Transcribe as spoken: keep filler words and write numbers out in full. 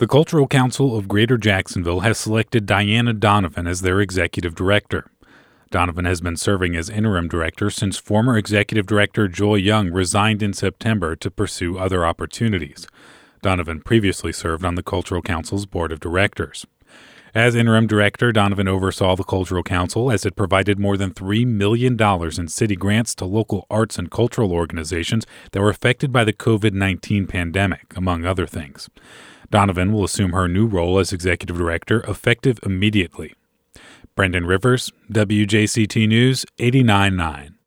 The Cultural Council of Greater Jacksonville has selected Diana Donovan as their executive director. Donovan has been serving as interim director since former executive director Joy Young resigned in September to pursue other opportunities. Donovan previously served on the Cultural Council's board of directors. As interim director, Donovan oversaw the Cultural Council as it provided more than three million dollars in city grants to local arts and cultural organizations that were affected by the covid nineteen pandemic, among other things. Donovan will assume her new role as executive director effective immediately. Brendan Rivers, W J C T News, eighty-nine point nine.